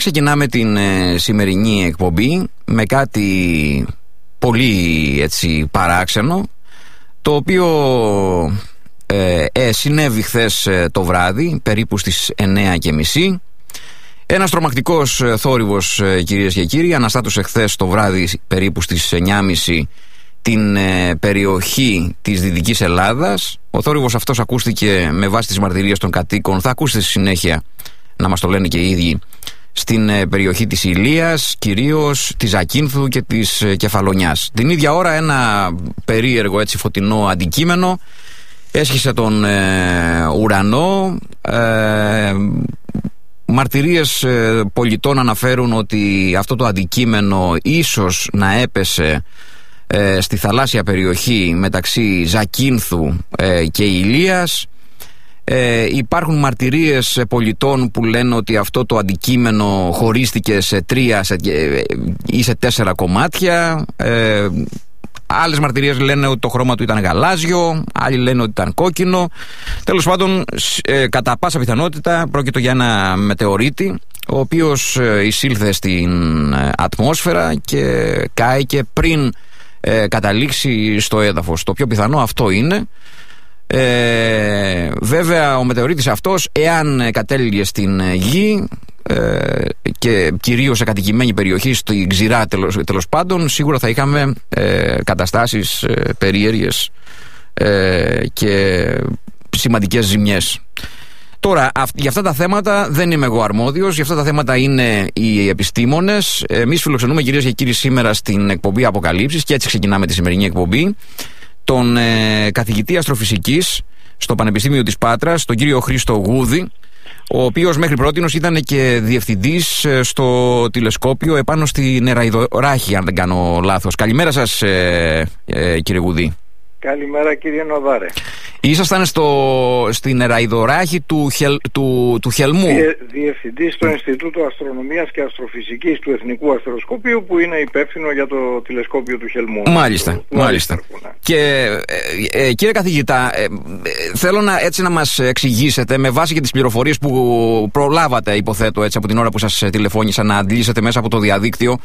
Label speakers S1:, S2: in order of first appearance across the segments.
S1: ξεκινάμε την σημερινή εκπομπή με κάτι πολύ έτσι παράξενο, το οποίο συνέβη χθες το βράδυ περίπου στις 9:30. Ένας τρομακτικός θόρυβος, κυρίες και κύριοι, αναστάτωσε χθες το βράδυ περίπου στις 9:30 την περιοχή της Δυτικής Ελλάδας. Ο θόρυβος αυτός ακούστηκε με βάση τις μαρτυρίες των κατοίκων, θα ακούσετε στη συνέχεια να μας το λένε και οι ίδιοι, στην περιοχή της Ηλίας, κυρίως της Ζακίνθου και της Κεφαλονιάς. Την ίδια ώρα ένα περίεργο έτσι φωτεινό αντικείμενο έσχισε τον ουρανό. Μαρτυρίες πολιτών αναφέρουν ότι αυτό το αντικείμενο ίσως να έπεσε στη θαλάσσια περιοχή μεταξύ Ζακίνθου και Ηλίας. Υπάρχουν μαρτυρίες πολιτών που λένε ότι αυτό το αντικείμενο χωρίστηκε σε 3 ή σε 4 κομμάτια. Άλλες μαρτυρίες λένε ότι το χρώμα του ήταν γαλάζιο, άλλοι λένε ότι ήταν κόκκινο. Τέλος πάντων, κατά πάσα πιθανότητα πρόκειται για ένα μετεωρίτη, ο οποίος εισήλθε στην ατμόσφαιρα και κάηκε πριν καταλήξει στο έδαφος. Το πιο πιθανό αυτό είναι. Βέβαια ο μετεωρίτης αυτός, εάν κατέληγε στην γη και κυρίως σε κατοικημένη περιοχή, στην ξηρά τέλος πάντων, σίγουρα θα είχαμε καταστάσεις περίεργες και σημαντικές ζημιές. Τώρα, για αυτά τα θέματα δεν είμαι εγώ αρμόδιος, για αυτά τα θέματα είναι οι επιστήμονες. Εμείς φιλοξενούμε, κυρίες και κύριοι, σήμερα στην εκπομπή Αποκαλύψεις, και έτσι ξεκινάμε τη σημερινή εκπομπή, τον καθηγητή αστροφυσικής στο Πανεπιστήμιο της Πάτρας, τον κύριο Χρήστο Γούδη, ο οποίος μέχρι πρότινος ήταν και διευθυντής στο τηλεσκόπιο επάνω στη Νεραϊδοράχη, αν δεν κάνω λάθος. Καλημέρα σας, κύριε Γούδη.
S2: Καλημέρα, κύριε Νοδάρε.
S1: Ήσασταν στην Νεραϊδοράχη του Χελμού.
S2: Διευθυντής στο Ινστιτούτο Αστρονομίας και Αστροφυσικής του Εθνικού Αστροσκοπείου, που είναι υπεύθυνο για το τηλεσκόπιο του Χελμού.
S1: Μάλιστα. Και κύριε καθηγητά, θέλω να μας εξηγήσετε, με βάση και τις πληροφορίες που προλάβατε, υποθέτω έτσι, από την ώρα που σας τηλεφώνησα, να αντλήσετε μέσα από το διαδίκτυο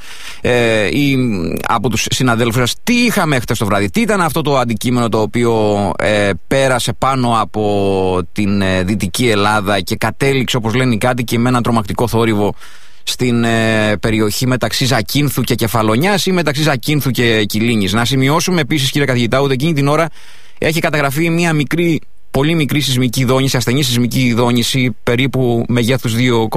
S1: ή από τους συναδέλφους σας, τι είχαμε χτες το βράδυ, τι ήταν αυτό το αντικείμενο το οποίο πέρασε πάνω από την Δυτική Ελλάδα και κατέληξε, όπως λένε οι κάτοικοι, με έναν τρομακτικό θόρυβο στην περιοχή μεταξύ Ζακίνθου και Κεφαλονιάς ή μεταξύ Ζακίνθου και Κιλίνης. Να σημειώσουμε επίσης, κύριε καθηγητά, ότι εκείνη την ώρα έχει καταγραφεί μια πολύ μικρή σεισμική δόνηση, ασθενή σεισμική δόνηση, περίπου μεγέθους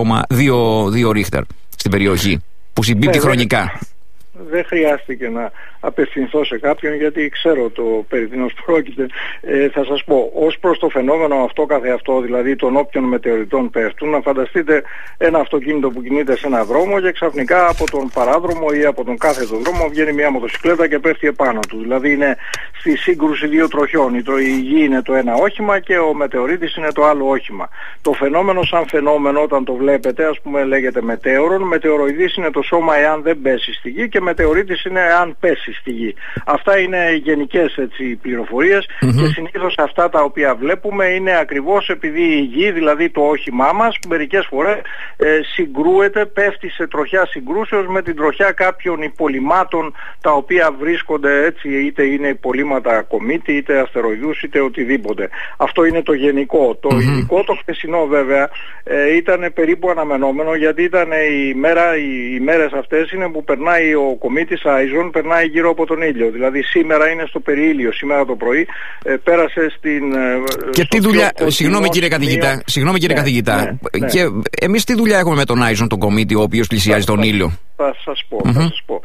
S1: 2,2 ρίχτερ στην περιοχή, που συμπίπτει χρονικά.
S2: Δεν χρειάστηκε να απευθυνθώ σε κάποιον, γιατί ξέρω το περί τίνος πρόκειται. Θα σας πω, ως προς το φαινόμενο αυτό καθεαυτό, δηλαδή των όποιων μετεωριτών πέφτουν, να φανταστείτε ένα αυτοκίνητο που κινείται σε ένα δρόμο και ξαφνικά από τον παράδρομο ή από τον κάθετο δρόμο βγαίνει μια μοτοσυκλέτα και πέφτει επάνω του. Δηλαδή είναι στη σύγκρουση δύο τροχιών. Η γη είναι το ένα όχημα και ο μετεωρίτης είναι το άλλο όχημα. Το φαινόμενο σαν φαινόμενο, όταν το βλέπετε, ας πούμε, λέγεται μετέωρον. Μετεωροειδής είναι το σώμα εάν δεν πέσει στη γη και μετεωρίτης είναι εάν πέσει στη γη. Αυτά είναι γενικές πληροφορίες και συνήθως αυτά τα οποία βλέπουμε είναι ακριβώς επειδή η γη, δηλαδή το όχημά μας, μερικές φορές συγκρούεται, πέφτει σε τροχιά συγκρούσεως με την τροχιά κάποιων υπολοιμάτων τα οποία βρίσκονται έτσι, είτε είναι υπολείμματα κομήτη, είτε αστεροειδούς, είτε οτιδήποτε. Αυτό είναι το γενικό. Το ειδικό, το χθεσινό βέβαια, ήταν περίπου αναμενόμενο, γιατί ήταν οι μέρες αυτές είναι που περνάει ο κομήτης Άιζον, περνάει γύρω από τον ήλιο. Δηλαδή σήμερα είναι στο περιήλιο, σήμερα το πρωί πέρασε στην...
S1: Και τι δουλειά, συγγνώμη κύριε καθηγητά, και εμείς τι δουλειά έχουμε με τον Άιζον, τον κομήτη, ο οποίος πλησιάζει τον ήλιο?
S2: Θα σας πω.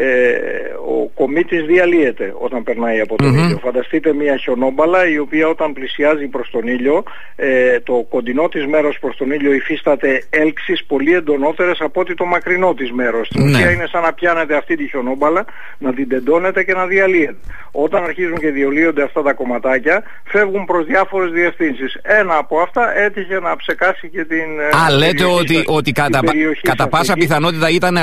S2: Ο κομήτης διαλύεται όταν περνάει από τον ήλιο. Φανταστείτε μια χιονόμπαλα η οποία όταν πλησιάζει προς τον ήλιο, το κοντινό της μέρος προς τον ήλιο υφίσταται έλξεις πολύ εντονότερες από ότι το μακρινό της μέρος. Στην ουσία είναι σαν να πιάνετε αυτή τη χιονόμπαλα, να την τεντώνεται και να διαλύεται. Όταν αρχίζουν και διαλύονται αυτά τα κομματάκια, φεύγουν προς διάφορες διευθύνσεις. Ένα από αυτά έτυχε να ψεκάσει και την.
S1: Λέτε ότι κατά πάσα πιθανότητα ήταν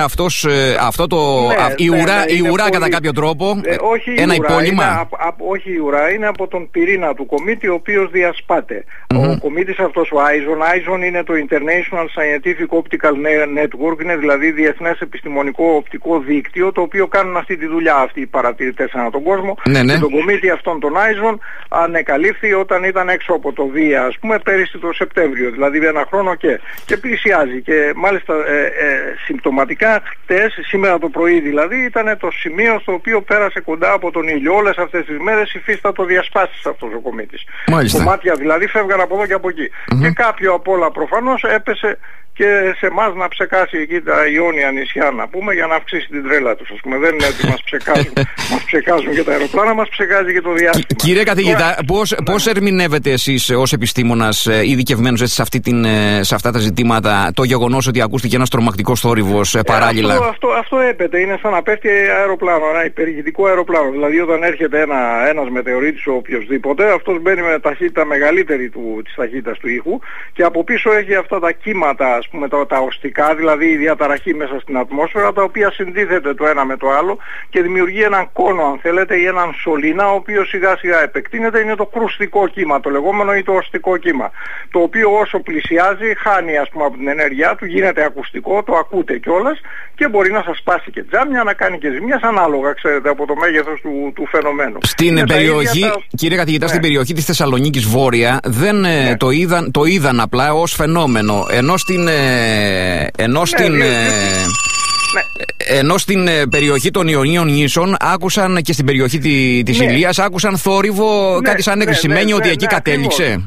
S1: η ουρά κατά κάποιο τρόπο.
S2: Όχι
S1: ένα
S2: η ουρά,
S1: υπόλοιμα.
S2: Όχι η ουρά, είναι από τον πυρήνα του κομίτη, ο οποίος διασπάται. Ο κομίτης αυτός, ο ISON είναι το International Scientific Optical Network, είναι δηλαδή διεθνές επιστημονικό οπτικό δίκτυο, το οποίο κάνουν αυτή τη δουλειά αυτοί οι παρατηρητές ανά τον κόσμο.
S1: Ναι.
S2: Και τον κομίτη αυτόν τον ISON ανεκαλύφθη όταν ήταν έξω από το Βία, ας πούμε, πέρυσι το Σεπτέμβριο, δηλαδή ένα χρόνο και πλησιάζει. Και μάλιστα συμπτωματικά σήμερα το πρωί δηλαδή, ήταν το σημείο στο οποίο πέρασε κοντά από τον ήλιο. Όλες αυτές τις μέρες υφίστατο διασπάσεις αυτός ο κομίτης. Κομμάτια δηλαδή φεύγαν από εδώ και από εκεί. Και κάποιο απ' όλα προφανώς έπεσε και σε εμάς να ψεκάσει εκεί τα Ιόνια νησιά, να πούμε, για να αυξήσει την τρέλα τους. Ας πούμε, δεν είναι ότι μας ψεκάζουν και τα αεροπλάνα, μας ψεκάζει και το διάστημα.
S1: Κύριε καθηγητά, πώς ερμηνεύετε εσείς ως επιστήμονας ειδικευμένος σε αυτά τα ζητήματα το γεγονός ότι ακούστηκε ένας τρομακτικός θόρυβος παράλληλα?
S2: Αυτό έπεται. Είναι σαν να πέφτει αεροπλάνο, ένα υπερηχητικό αεροπλάνο. Δηλαδή όταν έρχεται ένας μετεωρίτης ο οποιοσδήποτε, αυτός μπαίνει με ταχύτητα μεγαλύτερη της ταχύτητας του ήχου και από πίσω έχει αυτά τα κύματα, ας πούμε, τα οστικά, δηλαδή η διαταραχή μέσα στην ατμόσφαιρα, τα οποία συνδύθεται το ένα με το άλλο και δημιουργεί έναν κόνο, αν θέλετε, ή έναν σωλήνα, ο οποίος σιγά σιγά επεκτείνεται. Είναι το κρουστικό κύμα, το λεγόμενο, ή το οστικό κύμα, το οποίο όσο πλησιάζει χάνει, ας πούμε, από την ενέργειά του, γίνεται ακουστικό, το ακούτε κιόλας και μπορεί να σας σπάσει και τζάμια, να κάνει και ζημιές ανάλογα, ξέρετε, από το μέγεθος του φαινομένου. Στην περιοχή,
S1: κύριε καθηγητά, στην περιοχή της Θεσσαλονίκης Βόρεια δεν το είδαν απλά ως φαινόμενο, ενώ στην περιοχή των Ιωνίων νήσων άκουσαν και στην περιοχή της Ηλίας άκουσαν θόρυβο, κάτι σαν έκρηση. Σημαίνει ότι εκεί κατέληξε.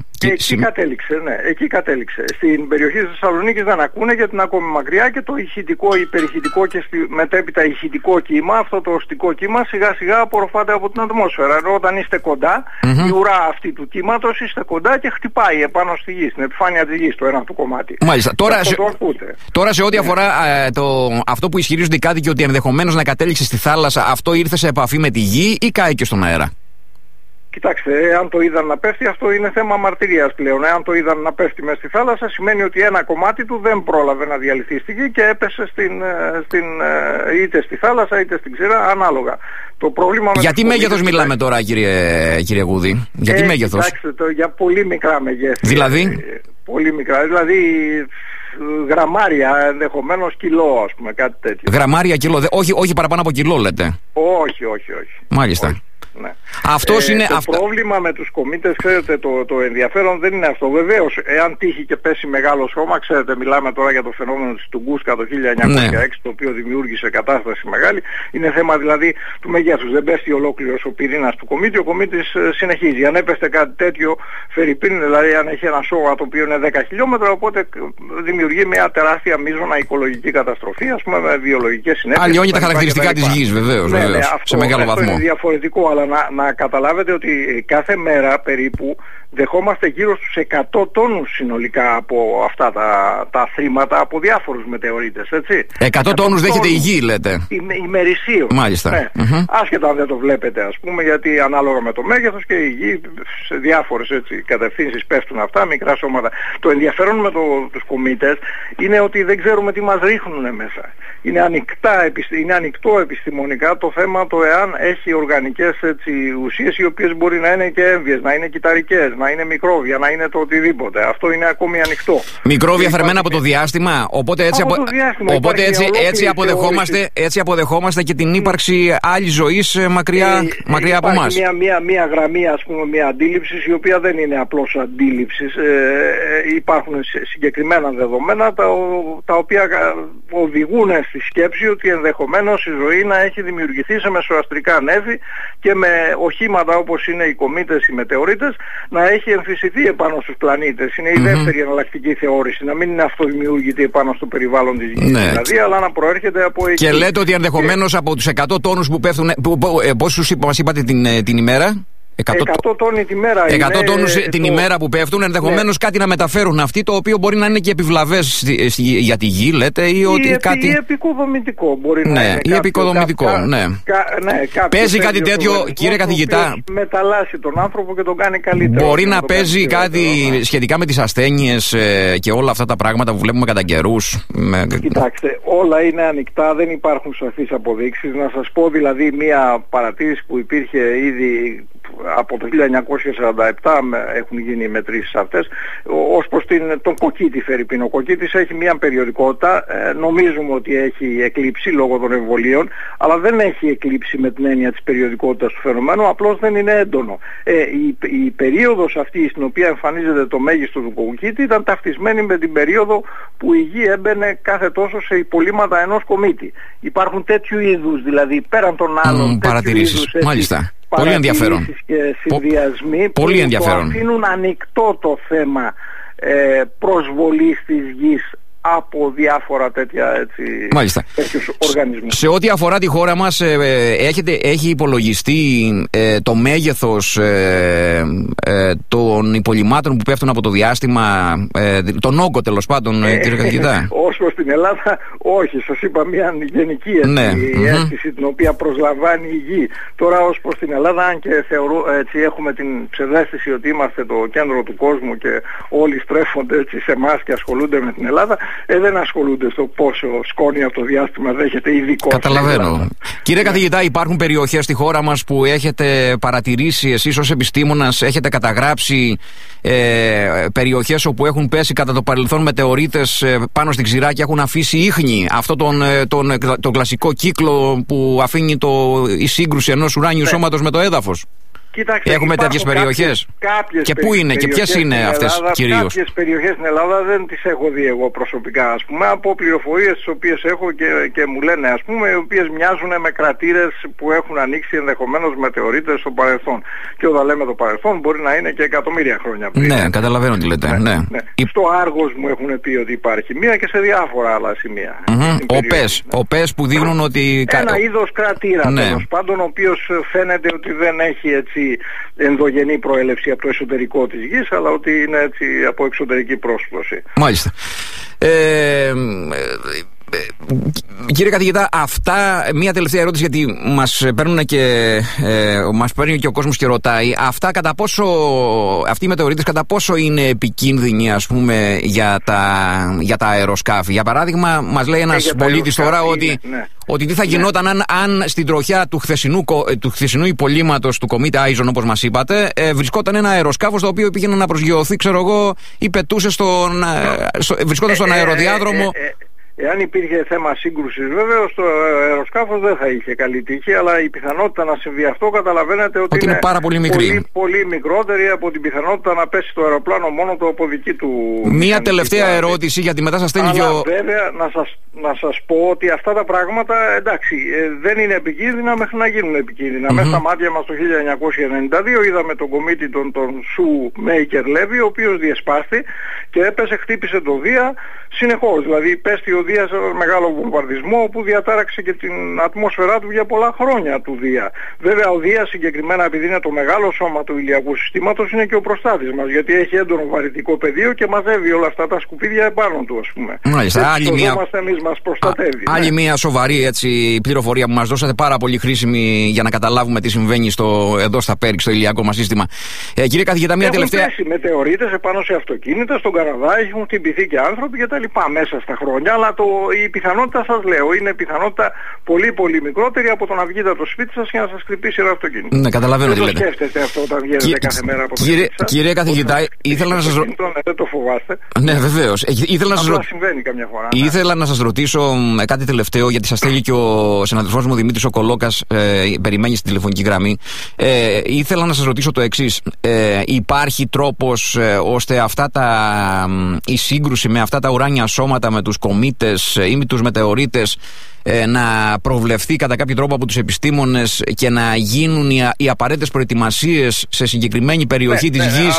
S2: Εκεί κατέληξε. Στην περιοχή της Θεσσαλονίκης δεν ακούνε γιατί είναι ακόμη μακριά και το ηχητικό, υπερηχητικό και μετέπειτα ηχητικό κύμα, αυτό το οστικό κύμα, σιγά σιγά απορροφάται από την ατμόσφαιρα. Ενώ όταν είστε κοντά, η ουρά αυτή του κύματος, είστε κοντά και χτυπάει επάνω στη γη, στην επιφάνεια της γης, το ένα του κομμάτι.
S1: Μάλιστα. Τώρα σε ό,τι αφορά αυτό που ισχυρίζονται οι κάτοικοι ότι ενδεχομένως να κατέληξε στη θάλασσα, αυτό ήρθε σε επαφή με τη γη ή κάηκε στον αέρα?
S2: Κοιτάξτε, εάν το είδαν να πέφτει, αυτό είναι θέμα μαρτυρίας πλέον. Εάν το είδαν να πέφτει μες στη θάλασσα, σημαίνει ότι ένα κομμάτι του δεν πρόλαβε να διαλυθεί στη γη και έπεσε είτε στη θάλασσα είτε στην ξηρά, ανάλογα. Το πρόβλημα
S1: για τι μέγεθος μιλάμε τώρα, κύριε Γούδη? Για τι μέγεθος?
S2: Κοιτάξτε, για πολύ μικρά μεγέθη.
S1: Δηλαδή?
S2: Πολύ μικρά, δηλαδή γραμμάρια, ενδεχομένως κιλό, ας πούμε, κάτι τέτοιο.
S1: Γραμμάρια, κιλό, όχι παραπάνω από κιλό λέτε?
S2: Όχι.
S1: Μάλιστα.
S2: Όχι. Ναι. Το πρόβλημα με τους κομίτες, ξέρετε, το ενδιαφέρον δεν είναι αυτό. Βεβαίως, εάν τύχει και πέσει μεγάλο χώμα, ξέρετε, μιλάμε τώρα για το φαινόμενο της Τουγκούσκα το 1906, το οποίο δημιούργησε κατάσταση μεγάλη. Είναι θέμα δηλαδή του μεγέθους. Δεν πέφτει ολόκληρος ο πυρήνας του κομίτη, ο κομίτης συνεχίζει. Αν έπεστε κάτι τέτοιο, φερειπίν, δηλαδή αν έχει ένα σώμα το οποίο είναι 10 χιλιόμετρα, οπότε δημιουργεί μια τεράστια μείζωνα οικολογική καταστροφή, ας πούμε, με βιολογικές συνέπειες.
S1: Αλλιώνει τα χαρακτηριστικά της γης, βεβαίως, σε μεγάλο βαθμό.
S2: Είναι διαφορετικό, αλλά να καταλάβετε ότι κάθε μέρα περίπου δεχόμαστε γύρω στους 100 τόνους συνολικά από αυτά τα θρήματα από διάφορους μετεωρίτες, έτσι.
S1: 100 τόνους δέχεται η γη, λέτε?
S2: Ημερησίως.
S1: Μάλιστα.
S2: Ναι. Άσχετα αν δεν το βλέπετε, ας πούμε, γιατί ανάλογα με το μέγεθος και η γη σε διάφορες κατευθύνσεις πέφτουν αυτά, μικρά σώματα. Το ενδιαφέρον με τους κομίτες είναι ότι δεν ξέρουμε τι μας ρίχνουν μέσα. Είναι ανοιχτό επιστημονικά το θέμα το εάν έχει οργανικές ουσίες οι οποίες μπορεί να είναι και έμβιες, να είναι κυταρικές, να είναι μικρόβια, να είναι το οτιδήποτε. Αυτό είναι ακόμη ανοιχτό.
S1: Μικρόβια θερμένα από το διάστημα, οπότε έτσι αποδεχόμαστε και την ύπαρξη άλλης ζωής μακριά από εμάς.
S2: Μια γραμμή, ας πούμε, μια αντίληψη, η οποία δεν είναι απλώς αντίληψη. Υπάρχουν συγκεκριμένα δεδομένα τα οποία οδηγούν στη σκέψη ότι ενδεχομένως η ζωή να έχει δημιουργηθεί σε μεσοαστρικά νέφη και με οχήματα όπως είναι οι κομήτες, οι μετεωρίτες, να έχει εμφυσιθεί επάνω στους πλανήτες. Είναι η δεύτερη εναλλακτική θεώρηση, να μην είναι αυτοδημιούργητη επάνω στο περιβάλλον της γης, δηλαδή, αλλά να προέρχεται από εκεί.
S1: Και λέτε ότι ενδεχομένως από τους 100 τόνους που πέφτουν, πόσους μας είπατε την ημέρα? 100
S2: τόνοι τη μέρα.
S1: 100 τόνους την ημέρα που πέφτουν, ενδεχομένως κάτι να μεταφέρουν αυτοί, το οποίο μπορεί να είναι και επιβλαβές για τη γη, λέτε, ή ότι κάτι.
S2: Ή επικοδομητικό μπορεί να είναι.
S1: Ή επικοδομητικό, ναι. Παίζει κάτι τέτοιο, κύριε καθηγητά.
S2: Μεταλλάσσει τον άνθρωπο και τον κάνει καλύτερο.
S1: Μπορεί να παίζει κάτι σχετικά με τις ασθένειες και όλα αυτά τα πράγματα που βλέπουμε κατά καιρούς.
S2: Κοιτάξτε, όλα είναι ανοιχτά, δεν υπάρχουν σαφείς αποδείξεις. Να σας πω δηλαδή μία παρατήρηση που υπήρχε ήδη από το 1947, έχουν γίνει οι μετρήσεις αυτές, ως προς τον κοκκίτη φερρυπίν. Ο κοκκίτης έχει μια περιοδικότητα, νομίζουμε ότι έχει εκλείψει λόγω των εμβολίων, αλλά δεν έχει εκλείψει με την έννοια της περιοδικότητας του φαινομένου, απλώς δεν είναι έντονο. Η περίοδος αυτή στην οποία εμφανίζεται το μέγιστο του κοκκίτη ήταν ταυτισμένη με την περίοδο που η γη έμπαινε κάθε τόσο σε υπολείμματα ενός κομίτη. Υπάρχουν τέτοιου είδους, δηλαδή πέραν των άλλων
S1: παρατηρήσεις. Μάλιστα. Πολύ ενδιαφέρον.
S2: Και συνδυασμοί που το αφήνουν ανοιχτό το θέμα προσβολής της γης από διάφορα τέτοια τέτοιους οργανισμούς.
S1: Σε ό,τι αφορά τη χώρα μας, έχει υπολογιστεί το μέγεθος των υπολειμμάτων που πέφτουν από το διάστημα, τον όγκο τέλος πάντων, κύριε καθηγητά?
S2: Όσο στην Ελλάδα, όχι. Σας είπα μια γενική αίσθηση την οποία προσλαμβάνει η γη. Τώρα ως προς την Ελλάδα, αν και έχουμε την ψευδαίσθηση ότι είμαστε το κέντρο του κόσμου και όλοι στρέφονται σε εμάς και ασχολούνται με την Ελλάδα, δεν ασχολούνται στο πόσο σκόνη από το διάστημα δέχεται ειδικό.
S1: Καταλαβαίνω. Κύριε καθηγητά, υπάρχουν περιοχές στη χώρα μας που έχετε παρατηρήσει, εσείς ως επιστήμονας έχετε καταγράψει περιοχές όπου έχουν πέσει κατά το παρελθόν μετεωρίτες πάνω στην ξηρά και έχουν αφήσει ίχνη, αυτό τον κλασικό κύκλο που αφήνει η σύγκρουση ενός ουράνιου σώματος με το έδαφος?
S2: Κοιτάξτε,
S1: έχουμε τέτοιες περιοχές. Και πού είναι και ποιες είναι αυτές κυρίως?
S2: Κάποιες περιοχές στην Ελλάδα δεν τις έχω δει εγώ προσωπικά, ας πούμε, από πληροφορίες τις οποίες έχω και μου λένε, ας πούμε, οι οποίες μοιάζουν με κρατήρες που έχουν ανοίξει ενδεχομένως μετεωρίτες στο παρελθόν. Και όταν λέμε το παρελθόν μπορεί να είναι και εκατομμύρια χρόνια πριν.
S1: Ναι, καταλαβαίνω τι λέτε. Ναι.
S2: Στο Άργος μου έχουν πει ότι υπάρχει μία και σε διάφορα άλλα σημεία.
S1: Οπές που δείχνουν ότι...
S2: Ένα είδος κρατήρα, τέλος πάντων, ο οποίος φαίνεται ότι δεν έχει ενδογενή προέλευση από το εσωτερικό της γης, αλλά ότι είναι από εξωτερική πρόσπλωση.
S1: Μάλιστα. Κύριε καθηγητά, αυτά, μία τελευταία ερώτηση, γιατί μας παίρνει και ο κόσμος και ρωτάει, αυτοί οι μετεωρίτες κατά πόσο είναι επικίνδυνοι, ας πούμε, για τα αεροσκάφη? Για παράδειγμα, μας λέει ένας πολίτης τώρα ότι τι θα γινόταν αν στην τροχιά του χθεσινού υπολείμματος του κομίτη Άιζον, όπως μας είπατε, βρισκόταν ένα αεροσκάφος το οποίο πήγαινε να προσγειωθεί, ξέρω εγώ, ή πετούσε βρισκόταν στον αεροδιάδρομο.
S2: Εάν υπήρχε θέμα σύγκρουσης, βέβαιως το αεροσκάφος δεν θα είχε καλή τύχη, αλλά η πιθανότητα να συμβεί αυτό καταλαβαίνετε ότι είναι
S1: πάρα πολύ μικρή.
S2: Πολύ μικρότερη από την πιθανότητα να πέσει το αεροπλάνο μόνο του από δική του.
S1: Μία τελευταία ερώτηση, γιατί μετά σας στέλνει
S2: βέβαια να σας πω ότι αυτά τα πράγματα, εντάξει, δεν είναι επικίνδυνα μέχρι να γίνουν επικίνδυνα. Μέσα στα μάτια μας το 1992 είδαμε τον κομίτη τον Σου Μέικερ Λέβι, ο οποίος διεσπάστη και χτύπησε το Δία συνεχώς. Δηλαδή πέστη ο Δίας ένα μεγάλο βομβαρδισμό που διατάραξε και την ατμόσφαιρά του για πολλά χρόνια του Δία. Βέβαια ο Δίας συγκεκριμένα, επειδή είναι το μεγάλο σώμα του ηλιακού συστήματος, είναι και ο προστάτης μας, γιατί έχει έντονο βαρυτικό πεδίο και μαζεύει όλα αυτά τα σκουπίδια επάνω του, ας πούμε.
S1: Μάλιστα,
S2: μας προστατεύει.
S1: Άλλη μια σοβαρή πληροφορία που μας δώσατε, πάρα πολύ χρήσιμη για να καταλάβουμε τι συμβαίνει εδώ στα Πέριξ, στο ηλιακό μας σύστημα. Κύριε καθηγητά, μια τελευταία.
S2: Έχουν πέσει μετεωρίτες επάνω σε αυτοκίνητα, στον Καναδά έχουν χτυπηθεί και άνθρωποι κτλ. Μέσα στα χρόνια, αλλά η πιθανότητα, σας λέω, είναι πιθανότητα πολύ πολύ μικρότερη από το να βγείτε από το σπίτι σας και να σας χτυπήσει ένα αυτοκίνητο.
S1: Ναι, καταλαβαίνω τι λέτε.
S2: Δεν το σκέφτεστε αυτό όταν βγαίνετε κάθε μέρα από το σπίτι σας?
S1: Κύριε καθηγητά, ήθελα να σας ρωτήσω.
S2: Δεν το φοβάστε.
S1: Ναι, βεβαίως.
S2: Συμβαίνει καμιά φορά.
S1: Ήθελα να σας ρωτήσω κάτι τελευταίο, γιατί σας στέλνει και ο συναδελφός μου Δημήτρης ο Κολόκας, περιμένει στην τηλεφωνική γραμμή. Ήθελα να σας ρωτήσω το εξής. Υπάρχει τρόπος ώστε η σύγκρουση με αυτά τα ουράνια σώματα, με τους κομήτες, πλανήτες ή με τους μετεωρίτες να προβλεφθεί κατά κάποιο τρόπο από τους επιστήμονες και να γίνουν οι απαραίτητες προετοιμασίες σε συγκεκριμένη περιοχή της Γης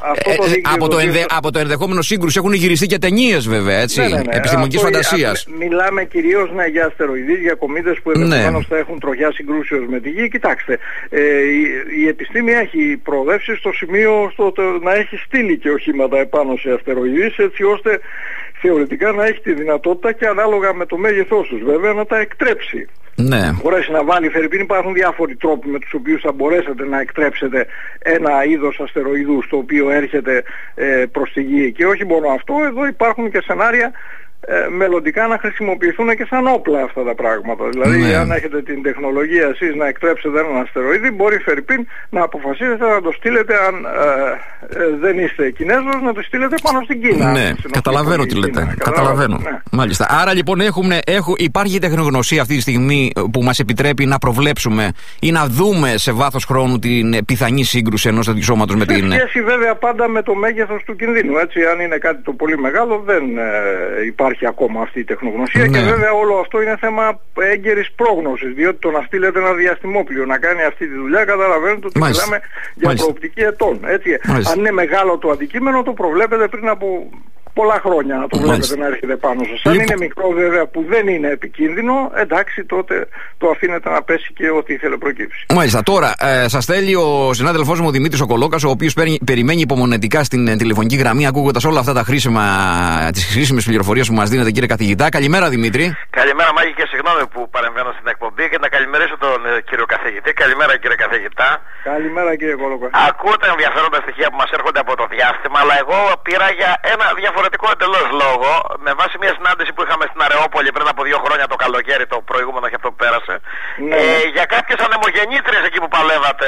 S1: από το ενδεχόμενο σύγκρουση. Έχουν γυριστεί και ταινίες βέβαια, έτσι, επιστημονικής φαντασίας.
S2: Μιλάμε κυρίως για αστεροειδείς, για κομήτες που ενδεχομένως θα έχουν τροχιά συγκρούσεως με τη Γη. Κοιτάξτε, η επιστήμη έχει προοδεύσει στο σημείο να έχει στείλει και οχήματα επάνω σε αστεροειδείς, έτσι ώστε θεωρητικά να έχει τη δυνατότητα και ανάλογα με το μέγεθός τους βέβαια να τα εκτρέψει.
S1: Ναι.
S2: Μπορέσει να βάλει φερρυπίν, υπάρχουν διάφοροι τρόποι με τους οποίους θα μπορέσετε να εκτρέψετε ένα είδος αστεροειδούς το οποίο έρχεται προς τη Γη. Και όχι μόνο αυτό, εδώ υπάρχουν και σενάρια μελλοντικά να χρησιμοποιηθούν και σαν όπλα αυτά τα πράγματα. Δηλαδή αν έχετε την τεχνολογία εσείς να εκτρέψετε έναν αστεροειδή, μπορεί φερρυπίν να αποφασίσετε να το στείλετε, αν δεν είστε Κινέζος, να το στείλετε πάνω στην Κίνα.
S1: Ναι, καταλαβαίνω τι λέτε. Καταλαβαίνω. Ναι. Μάλιστα. Άρα λοιπόν υπάρχει τεχνογνωσία αυτή τη στιγμή που μας επιτρέπει να προβλέψουμε ή να δούμε σε βάθος χρόνου την πιθανή σύγκρουση ενός τέτοιου σώματος με την... Σε
S2: σχέση βέβαια πάντα με το μέγεθος του κινδύνου. Έτσι, αν είναι κάτι το πολύ μεγάλο δεν υπάρχει ακόμα αυτή η τεχνογνωσία. Και βέβαια όλο αυτό είναι θέμα έγκαιρης πρόγνωσης, διότι το να στείλετε ένα διαστημόπλιο να κάνει αυτή τη δουλειά, καταλαβαίνετε ότι μιλάμε για προοπτική ετών. Έτσι, αν είναι μεγάλο το αντικείμενο, το προβλέπετε πριν από πολλά χρόνια να το βλέπετε να έρχεται πάνω σας. Αν είναι μικρό βέβαια που δεν είναι επικίνδυνο, εντάξει, τότε το αφήνετε να πέσει και ό,τι ήθελε προκύψει.
S1: Μάλιστα. Τώρα, σας στέλνει ο συνάδελφός μου ο Δημήτρης ο Κολόκας, ο οποίος περιμένει υπομονετικά στην τηλεφωνική γραμμή, ακούγοντας όλα αυτά τις χρήσιμες πληροφορίες που μας δίνετε, κύριε καθηγητά. Καλημέρα, Δημήτρη.
S3: Καλημέρα, Μάκη, και συγγνώμη που παρεμβαίνω στην εκπομπή και να καλημερίσω τον κύριο καθηγητή. Καλημέρα, κύριε καθηγητά.
S2: Καλημέρα, κύριε Κολόκα.
S3: Ακούω τα ενδιαφέροντα στοιχεία που μας έρχονται από το διάστημα, αλλά εγώ πήρα για ένα διαφορετικό εντελώς λόγο, με βάση μια συνάντηση που είχαμε στην Αρεόπολη πριν από 2 χρόνια το καλοκαίρι, το προηγούμενο και αυτό που πέρασε, για κάποιες ανεμογεννήτριες εκεί που παλεύατε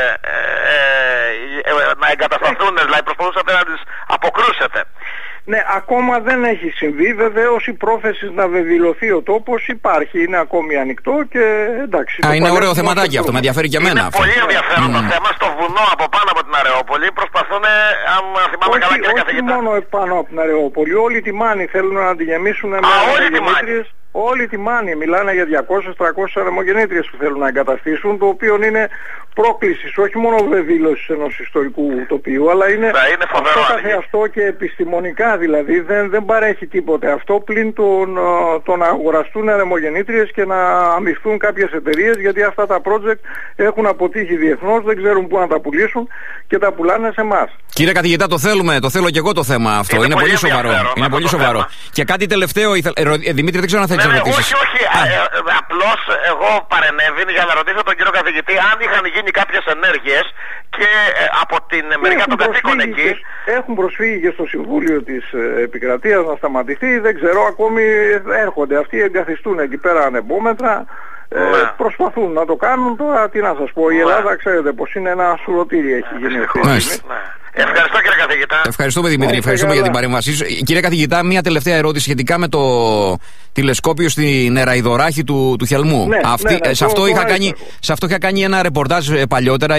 S3: να εγκατασταθούν, δηλαδή προσπαθούσατε να τις αποκρούσετε.
S2: Ναι, ακόμα δεν έχει συμβεί. Βεβαίως η πρόθεση να βεβηλωθεί ο τόπος υπάρχει, είναι ακόμη ανοιχτό και εντάξει.
S1: Είναι ωραίο θεματάκι αυτό, με ενδιαφέρει και εμένα.
S3: Είναι πολύ ενδιαφέρον το θέμα. Στο βουνό από πάνω από την Αρεόπολη προσπαθούν, αν θυμάμαι καλά, κύριε καθηγητά.
S2: Όχι μόνο πάνω από την Αρεόπολη, όλη τη Μάνη θέλουν να τη γεμίσουν με ανεμογεννήτριες. Όλη τη Μάνη μιλάνε για 200-300 ανεμογεννήτριες που θέλουν να εγκαταστήσουν, το οποίο είναι πρόκληση όχι μόνο βεβήλωσης ενός ιστορικού τοπίου, αλλά είναι αυτό καθεαυτό και επιστημονικά, δηλαδή δεν παρέχει τίποτε αυτό πλην το να αγοραστούν ανεμογεννήτριες και να αμοιφθούν κάποιες εταιρείες, γιατί αυτά τα project έχουν αποτύχει διεθνώς, δεν ξέρουν πού να τα πουλήσουν και τα πουλάνε σε εμάς.
S1: Κύριε καθηγητά, το θέλω και εγώ το θέμα αυτό. Είναι πολύ σοβαρό. Είναι πολύ σοβαρό. Και κάτι τελευταίο, Δημήτρη, δεν ξέρω αν θέλεις να ρωτήσεις.
S3: Όχι. Απλώς εγώ παρενέβην για να ρωτήσω τον κύριο καθηγητή αν είχαν γίνει κάποιες ενέργειες και από την μεριά των καθήκων εκεί.
S2: Έχουν προσφύγει και στο Συμβούλιο της Επικρατείας να σταματηθεί. Δεν ξέρω, ακόμη έρχονται αυτοί, εγκαθιστούν εκεί πέρα ανεμπόμετρα. Προσπαθούν να το κάνουν. Τώρα τι να σας πω, η Ελλάδα ξέρετε πως είναι ένα σουρωτήρι, έχει γίνει αυτή.
S3: Ευχαριστώ, κύριε καθηγητά.
S1: Ευχαριστούμε, Δημήτρη, ευχαριστούμε για την παρέμβασή σου. Κύριε καθηγητά, μια τελευταία ερώτηση σχετικά με το τηλεσκόπιο στην Εραϊδωράχη του Χελμού. Σε αυτό είχα κάνει ένα ρεπορτάζ παλιότερα.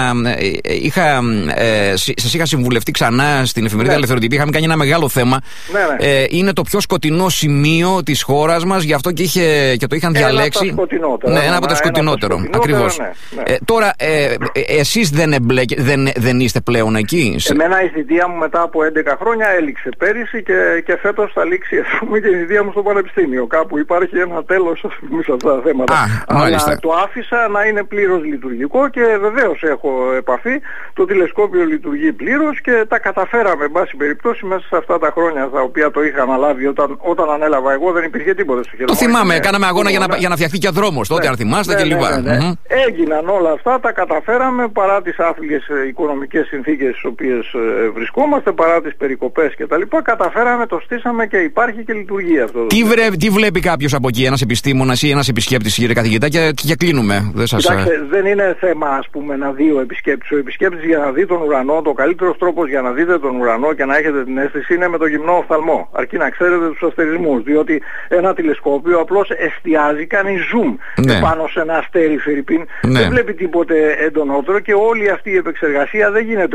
S1: Σας είχα συμβουλευτεί ξανά στην εφημερίδα Ελευθεροτυπία. Είχαμε κάνει ένα μεγάλο θέμα. Είναι το πιο σκοτεινό σημείο της χώρας μας, γι' αυτό και το είχαν διαλέξει. Ένα από τα σκοτεινότερο. Ακριβώς. Τώρα, εσείς δεν είστε πλέον εκεί.
S2: Εμένα η θητεία μου μετά από 11 χρόνια έληξε πέρυσι και φέτος θα λήξει και η θητεία μου στο Πανεπιστήμιο. Κάπου υπάρχει ένα τέλος σε αυτά τα θέματα. Αλλά το άφησα να είναι πλήρως λειτουργικό και βεβαίως έχω επαφή. Το τηλεσκόπιο λειτουργεί πλήρως και τα καταφέραμε, εν πάση περιπτώσει, μέσα σε αυτά τα χρόνια τα οποία το είχα αναλάβει. Όταν ανέλαβα εγώ δεν υπήρχε τίποτα στο χέρι.
S1: Το θυμάμαι, κάναμε αγώνα για να φτιαχτεί και ο δρόμος τότε, αν θυμάστε κλπ.
S2: Έγιναν όλα αυτά, τα καταφέραμε παρά τις άθλιες οικονομικές συνθήκες στις οποίες βρισκόμαστε, παρά τις περικοπές και τα λοιπά, καταφέραμε, το στήσαμε και υπάρχει και λειτουργεί αυτό.
S1: Τι βλέπει κάποιος από εκεί, ένας επιστήμονας ή ένας επισκέπτης, κύριε καθηγητά, και κλείνουμε.
S2: Κοιτάξτε, δεν είναι θέμα, ας πούμε, να δει ο επισκέπτης. Ο επισκέπτης για να δει τον ουρανό, το καλύτερος τρόπος για να δείτε τον ουρανό και να έχετε την αίσθηση είναι με το γυμνό οφθαλμό. Αρκεί να ξέρετε τους αστερισμούς, διότι ένα τηλεσκόπιο απλώς εστιάζει, κάνει zoom πάνω σε ένα αστέρι φερρυπίν. Δεν βλέπει τίποτε εντονότερο και όλη αυτή η επεξεργασία δεν γίνεται οπτικά,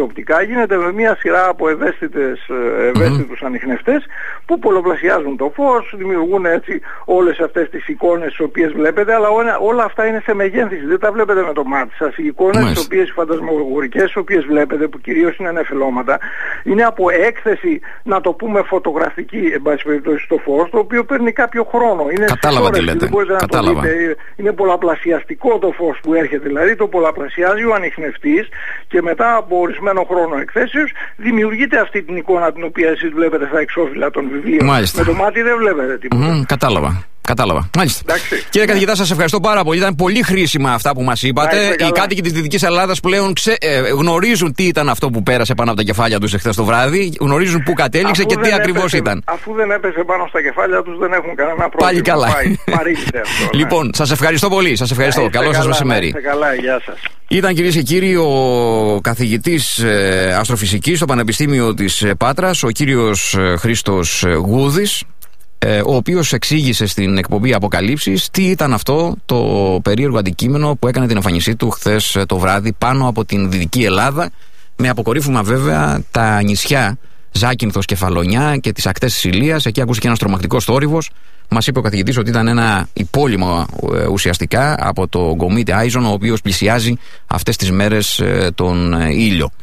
S2: γίνεται με μια σειρά από ευαίσθητους ανιχνευτές που πολλαπλασιάζουν το φως, δημιουργούν έτσι όλες αυτές τις εικόνες τις οποίες βλέπετε, αλλά όλα αυτά είναι σε μεγένθηση, δεν τα βλέπετε με το μάτι σας. Οι εικόνες τις οποίες, οι φαντασμαγορικές τις οποίες βλέπετε, που κυρίως είναι νεφελώματα, είναι από έκθεση, να το πούμε φωτογραφική, εν πάση περιπτώσει, στο φως, το οποίο παίρνει κάποιο χρόνο. Είναι
S1: κατάλαβα τι λέτε.
S2: Κατάλαβα. Είναι πολλαπλασιαστικό το φως που έρχεται, δηλαδή το πολλαπλασιάζει ο ανιχνευτής και μετά από ορισμένο χρόνο εκθέσεως δημιουργείται αυτή την εικόνα την οποία εσείς βλέπετε στα εξώφυλλα των βιβλίων.
S1: Μάλιστα.
S2: Με το μάτι δεν βλέπετε τίποτα.
S1: Κατάλαβα. Μάλιστα.
S2: Εντάξει.
S1: Κύριε καθηγητά, σας ευχαριστώ πάρα πολύ. Ήταν πολύ χρήσιμα αυτά που μας είπατε. Οι κάτοικοι της Δυτικής Ελλάδας πλέον γνωρίζουν τι ήταν αυτό που πέρασε πάνω από τα κεφάλια τους εχθές το βράδυ. Γνωρίζουν πού κατέληξε και τι ακριβώς ήταν.
S2: Αφού δεν έπεσε πάνω στα κεφάλια τους, δεν έχουν κανένα πρόβλημα.
S1: Πάλι καλά.
S2: Αυτό,
S1: λοιπόν, σας ευχαριστώ πολύ. Σας ευχαριστώ. Καλό σας μεσημέρι.
S2: Καλά, γεια σας.
S1: Ήταν, κυρίες και κύριοι, ο καθηγητής αστροφυσικής στο Πανεπιστήμιο της Πάτρας, ο κύριος Χρήστος Γούδης, ο οποίος εξήγησε στην εκπομπή Αποκαλύψεις τι ήταν αυτό το περίεργο αντικείμενο που έκανε την εμφάνισή του χθες το βράδυ πάνω από την Δυτική Ελλάδα, με αποκορύφωμα βέβαια τα νησιά Ζάκυνθος, Κεφαλονιά και τις ακτές της Ηλίας. Εκεί ακούστηκε ένας τρομακτικός θόρυβος. Μας είπε ο καθηγητής ότι ήταν ένα υπόλοιμο ουσιαστικά από το κομήτη Άιζον, ο οποίος πλησιάζει αυτές τις μέρες τον ήλιο.